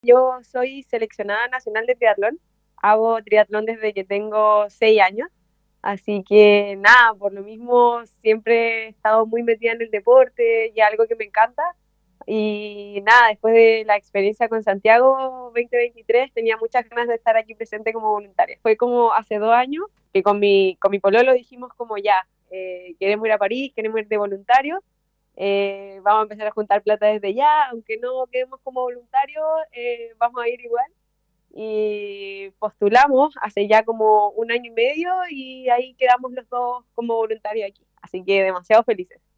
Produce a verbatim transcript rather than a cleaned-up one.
Yo soy seleccionada nacional de triatlón. Hago triatlón desde que tengo seis años. Así que nada, por lo mismo siempre he estado muy metida en el deporte y algo que me encanta. Y nada, después de la experiencia con Santiago dos mil veintitrés tenía muchas ganas de estar aquí presente como voluntaria. Fue como hace dos años que con mi, con mi pololo dijimos como ya, eh, queremos ir a París, queremos ir de voluntario, eh, vamos a empezar a juntar plata desde ya, aunque no quedemos como voluntarios, eh, vamos a ir igual. Y postulamos hace ya como un año y medio y ahí quedamos los dos como voluntarios aquí. Así que demasiado felices.